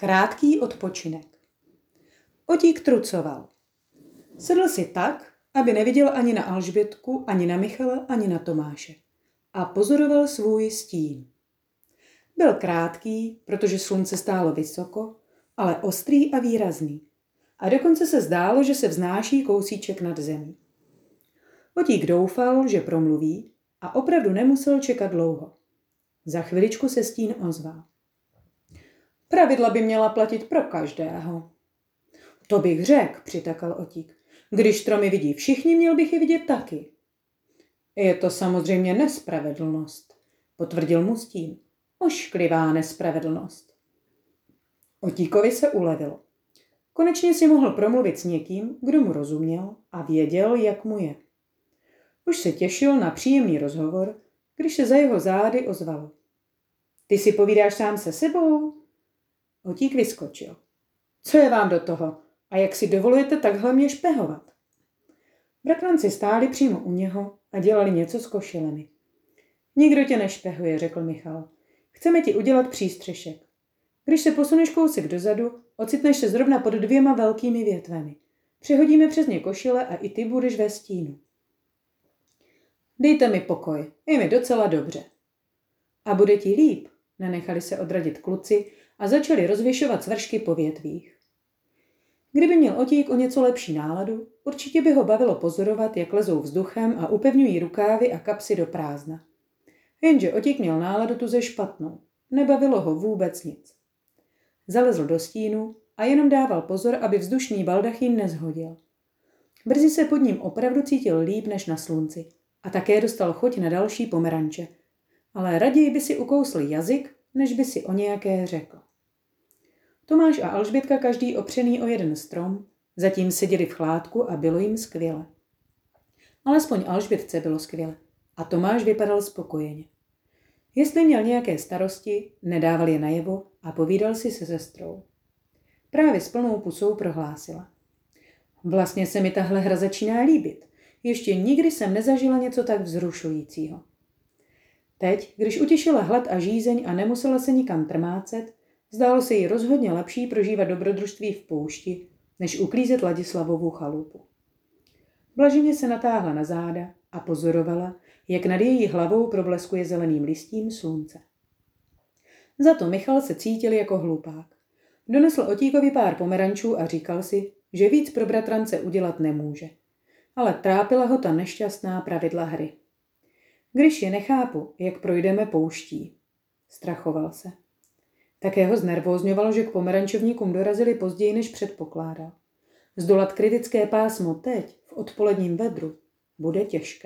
Krátký odpočinek. Otík trucoval. Sedl si tak, aby neviděl ani na Alžbětku, ani na Michala, ani na Tomáše. A pozoroval svůj stín. Byl krátký, protože slunce stálo vysoko, ale ostrý a výrazný. A dokonce se zdálo, že se vznáší kousíček nad zemí. Otík doufal, že promluví a opravdu nemusel čekat dlouho. Za chviličku se stín ozval. Pravidla by měla platit pro každého. To bych řekl, přitakal Otík. Když stromy vidí všichni, měl bych je vidět taky. Je to samozřejmě nespravedlnost, potvrdil mu stín. Ošklivá nespravedlnost. Otíkovi se ulevilo. Konečně si mohl promluvit s někým, kdo mu rozuměl a věděl, jak mu je. Už se těšil na příjemný rozhovor, když se za jeho zády ozvalo. Ty si povídáš sám se sebou? Otík vyskočil. Co je vám do toho? A jak si dovolujete takhle mě špehovat? Bratranci stáli přímo u něho a dělali něco s košilemi. Nikdo tě nešpehuje, řekl Michal. Chceme ti udělat přístřešek. Když se posuneš kousek dozadu, ocitneš se zrovna pod 2 velkými větvemi. Přehodíme přes ně košile a i ty budeš ve stínu. Dejte mi pokoj, je mi docela dobře. A bude ti líp, nenechali se odradit kluci a začali rozvěšovat svršky po větvích. Kdyby měl Otík o něco lepší náladu, určitě by ho bavilo pozorovat, jak lezou vzduchem a upevňují rukávy a kapsy do prázdna. Jenže Otík měl náladu tuze špatnou. Nebavilo ho vůbec nic. Zalezl do stínu a jenom dával pozor, aby vzdušný baldachín nezhodil. Brzy se pod ním opravdu cítil líp než na slunci a také dostal chuť na další pomeranče. Ale raději by si ukousl jazyk, než by si o nějaké řekl. Tomáš a Alžbětka každý opřený o jeden strom, zatím seděli v chládku a bylo jim skvěle. Alespoň Alžbětce bylo skvěle a Tomáš vypadal spokojeně. Jestli měl nějaké starosti, nedával je najevo a povídal si se sestrou. Právě s plnou pusou prohlásila. Vlastně se mi tahle hra začíná líbit. Ještě nikdy jsem nezažila něco tak vzrušujícího. Teď, když utěšila hlad a žízeň a nemusela se nikam trmácet, zdálo se jí rozhodně lepší prožívat dobrodružství v poušti, než uklízet Ladislavovu chalupu. Blaženě se natáhla na záda a pozorovala, jak nad její hlavou probleskuje zeleným listím slunce. Za to Michal se cítil jako hlupák. Donesl Otíkovi pár pomerančů a říkal si, že víc pro bratrance udělat nemůže. Ale trápila ho ta nešťastná pravidla hry. Když je nechápu, jak projdeme pouští. Strachoval se. Také ho znervózňovalo, že k pomerančovníkům dorazili později, než předpokládal. Zdolat kritické pásmo teď, v odpoledním vedru, bude těžké.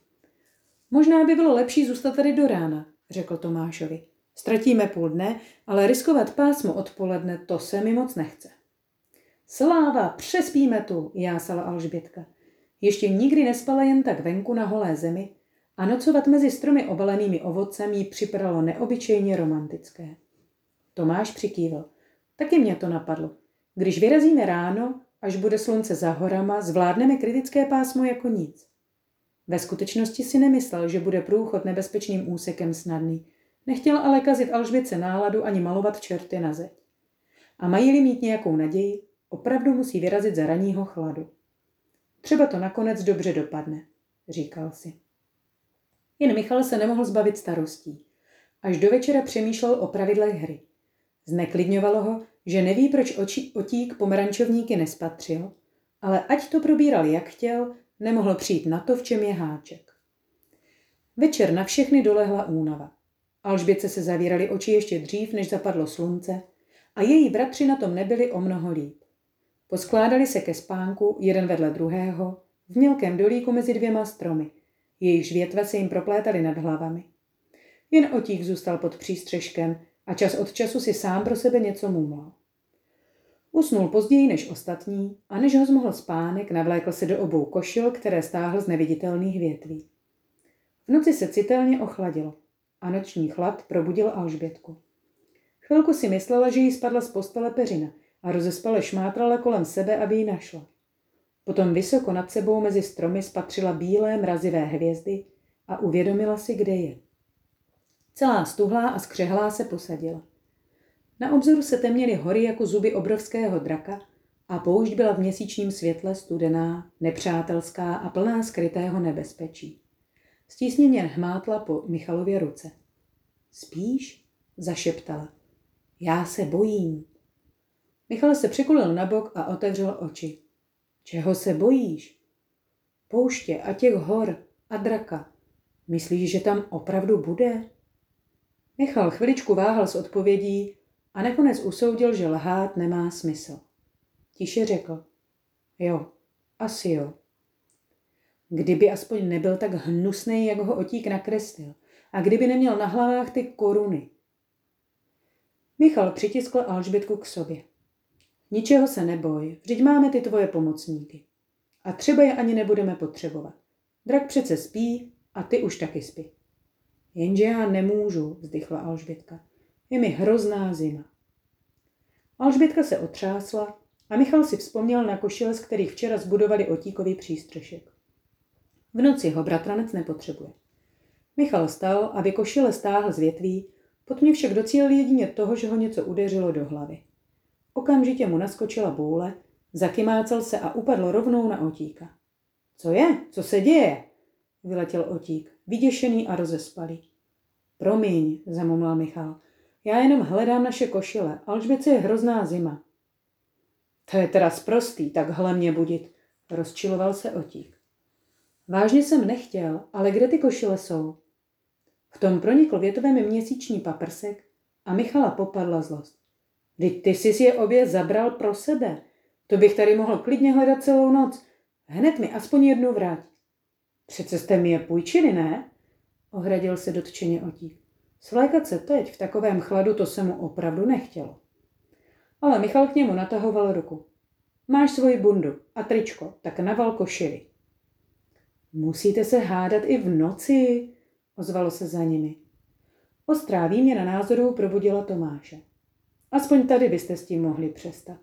Možná by bylo lepší zůstat tady do rána, řekl Tomášovi. Ztratíme půl dne, ale riskovat pásmo odpoledne, to se mi moc nechce. Sláva, přespíme tu, jásala Alžbětka. Ještě nikdy nespala jen tak venku na holé zemi a nocovat mezi stromy obalenými ovocem jí připadalo neobyčejně romantické. Tomáš přikývl. Taky mě to napadlo. Když vyrazíme ráno, až bude slunce za horama, zvládneme kritické pásmo jako nic. Ve skutečnosti si nemyslel, že bude průchod nebezpečným úsekem snadný. Nechtěl ale kazit Alžbětce náladu ani malovat čerty na zeď. A mají-li mít nějakou naději, opravdu musí vyrazit za ranního chladu. Třeba to nakonec dobře dopadne, říkal si. Jen Michal se nemohl zbavit starostí. Až do večera přemýšlel o pravidlech hry. Zneklidňovalo ho, že neví, proč Otík pomerančovníky nespatřil, ale ať to probíral jak chtěl, nemohl přijít na to, v čem je háček. Večer na všechny dolehla únava. Alžbětce se zavíraly oči ještě dřív, než zapadlo slunce, a její bratři na tom nebyli o mnoho líp. Poskládali se ke spánku jeden vedle druhého, v mělkém dolíku mezi 2 stromy, jejichž větve se jim proplétaly nad hlavami. Jen Otík zůstal pod přístřeškem a čas od času si sám pro sebe něco mumlal. Usnul později než ostatní a než ho zmohl spánek, navlékl se do obou košil, které stáhl z neviditelných větví. V noci se citelně ochladilo a noční chlad probudil Alžbětku. Chvilku si myslela, že jí spadla z postele peřina a rozespale šmátrala kolem sebe, aby ji našla. Potom vysoko nad sebou mezi stromy spatřila bílé mrazivé hvězdy a uvědomila si, kde je. Celá stuhlá a skřehlá se posadila. Na obzoru se temněly hory jako zuby obrovského draka a poušť byla v měsíčním světle studená, nepřátelská a plná skrytého nebezpečí. Stísněně hmátla po Michalově ruce. Spíš? Zašeptala. Já se bojím. Michal se přikulil na bok a otevřel oči. Čeho se bojíš? Pouště a těch hor a draka. Myslíš, že tam opravdu bude? Michal chviličku váhal s odpovědí a nakonec usoudil, že lhát nemá smysl. Tiše řekl. Jo, asi jo. Kdyby aspoň nebyl tak hnusnej, jak ho Otík nakreslil, a kdyby neměl na hlavách ty koruny. Michal přitiskl Alžbětku k sobě. Ničeho se neboj, vždyť máme ty tvoje pomocníky. A třeba je ani nebudeme potřebovat. Drak přece spí a ty už taky spí. Jenže já nemůžu, vzdychla Alžbětka. Je mi hrozná zima. Alžbětka se otřásla a Michal si vzpomněl na košile, z kterých včera zbudovali Otíkový přístřešek. V noci ho bratranec nepotřebuje. Michal stal, aby košile stáhl z větví, potom však docílil jedině toho, že ho něco udeřilo do hlavy. Okamžitě mu naskočila bůle, zakymácel se a upadl rovnou na Otíka. Co je? Co se děje? Vyletěl Otík, vyděšený a rozespalý. Promiň, zamumlal Michal. Já jenom hledám naše košile. Alžbětce je hrozná zima. To je teda sprostý, takhle mě budit, rozčiloval se Otík. Vážně jsem nechtěl, ale kde ty košile jsou? V tom pronikl větovém měsíční paprsek a Michala popadla zlost. Vždyť ty jsi je obě zabral pro sebe. To bych tady mohl klidně hledat celou noc. Hned mi aspoň jednu vrať. Přece jste mi je půjčili, ne? Ohradil se dotčeně Otík. Svlékat se teď v takovém chladu, to se mu opravdu nechtělo. Ale Michal k němu natahoval ruku. Máš svoji bundu a tričko, tak naval košili. Musíte se hádat i v noci, ozvalo se za nimi. Ostrá výměna názorů probudila Tomáše. Aspoň tady byste s tím mohli přestat.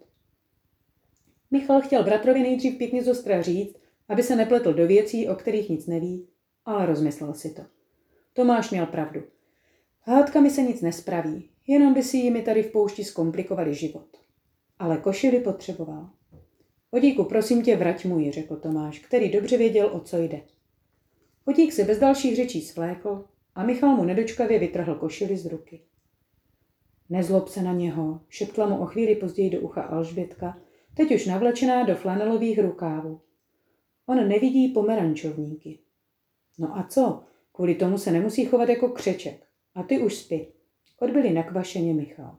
Michal chtěl bratrovi nejdřív pěkně zostra říct, aby se nepletl do věcí, o kterých nic neví, ale rozmyslel si to. Tomáš měl pravdu. Hádkami se nic nespraví, jenom by si jimi tady v poušti zkomplikovali život. Ale košili potřeboval. Otíku, prosím tě, vrať mu ji, řekl Tomáš, který dobře věděl, o co jde. Otík se bez dalších řečí svlékl a Michal mu nedočkavě vytrhl košili z ruky. Nezlob se na něho, šeptla mu o chvíli později do ucha Alžbětka, teď už navlečená do flanelových rukávů. On nevidí pomerančovníky. No a co? Kvůli tomu se nemusí chovat jako křeček. A ty už spí. Odbyli nakvašeně Michal.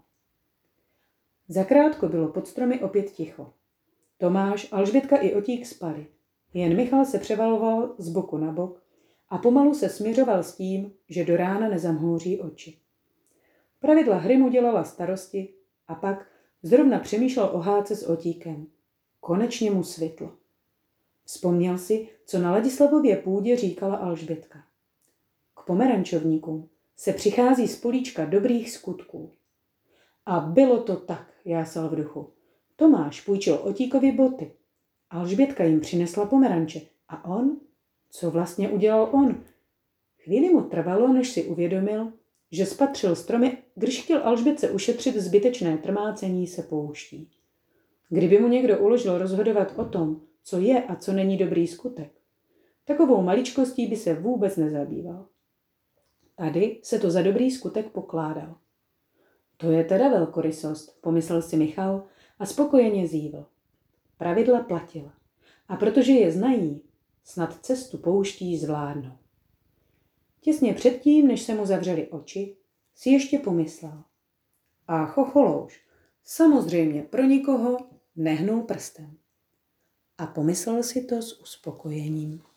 Zakrátko bylo pod stromy opět ticho. Tomáš, Alžbětka i Otík spali. Jen Michal se převaloval z boku na bok a pomalu se směřoval s tím, že do rána nezamhouří oči. Pravidla hry mu dělala starosti a pak zrovna přemýšlel o hádce s Otíkem. Konečně mu svitlo. Vzpomněl si, co na Ladislavově půdě říkala Alžbětka. K pomerančovníkům se přichází z políčka dobrých skutků. A bylo to tak, jásal v duchu. Tomáš půjčil Otíkovi boty. Alžbětka jim přinesla pomeranče. A on? Co vlastně udělal on? Chvíli mu trvalo, než si uvědomil, že spatřil stromy, když chtěl Alžbětce ušetřit zbytečné trmácení se pouští. Kdyby mu někdo uložil rozhodovat o tom, co je a co není dobrý skutek, takovou maličkostí by se vůbec nezabýval. Tady se to za dobrý skutek pokládal. To je teda velkorysost, pomyslel si Michal a spokojeně zívl. Pravidla platila. A protože je znají, snad cestu pouští zvládnou. Těsně předtím, než se mu zavřely oči, si ještě pomyslel. A chocholouš, samozřejmě pro nikoho nehnul prstem. A pomyslel si to s uspokojením.